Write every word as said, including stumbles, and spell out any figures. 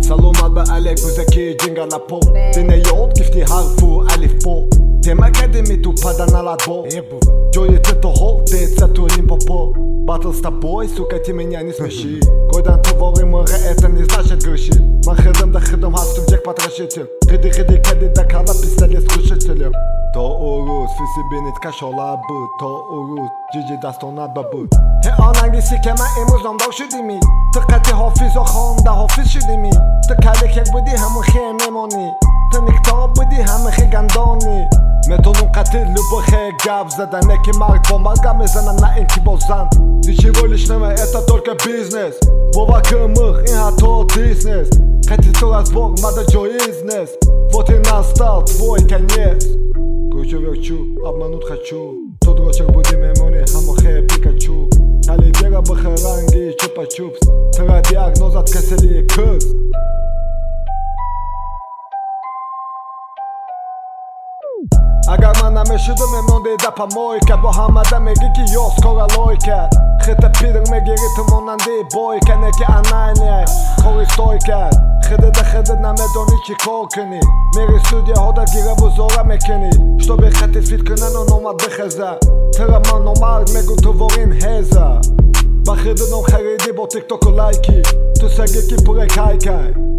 سلام به الک بزکی جنگل پو دینه یاد گفتی حرفو الف پو تیم اکادمی تو پада на ладбо جای تو хол деца то лимпопо Батл с тобой, сука, ты меня не смеши Койдан твори мыра, это не значит греши Ман хедам да хедам хасту джек потрошитель Хиди хиди кеди да кала пистолет с глушителем То урус, фиси бинит кашола бут То урус, джиджи дастона бабут He anangisi که من امروز نامدار شدیمی تو قطع حافظ و خوانده حافظ شدیمی تو کلک یک بودی همون خیه میمانی تو نکتاب بودی همه خیه گندانی متونون قتل لبو خیه گب زدن اکی مرد با مرگا میزنن نه اینکی بازن دیچی ولش نمه اتا ترک بیزنس بابا کمخ این حتی دیسنس قطع تو از بار مده جایز نیست Вот и настал твой конец Кучу верчу, обмануть хочу Тот рочек буди мемони, хамо хе Пикачу Калидера бахаранги, чупа-чупс Тра диагноз от кесели кыз اگر من نمیشدم میموندی در پامویکه با همه میگی که یا سکورا لویکه خیلی پیدر میگیری تو مانندی بویکه نکی اناینی خوری ستویکه خیلی ده خیلی نمیدونی چی کار کنی میری استودیو ها در گیره بزرگه میکنی شتو خطی فیت کنن و نومد بخزه ترا من نومرد میگو تو وارین هزه با خیلی نو خریدی با تیک توک و لایکی تو سگی کی پوره کای کای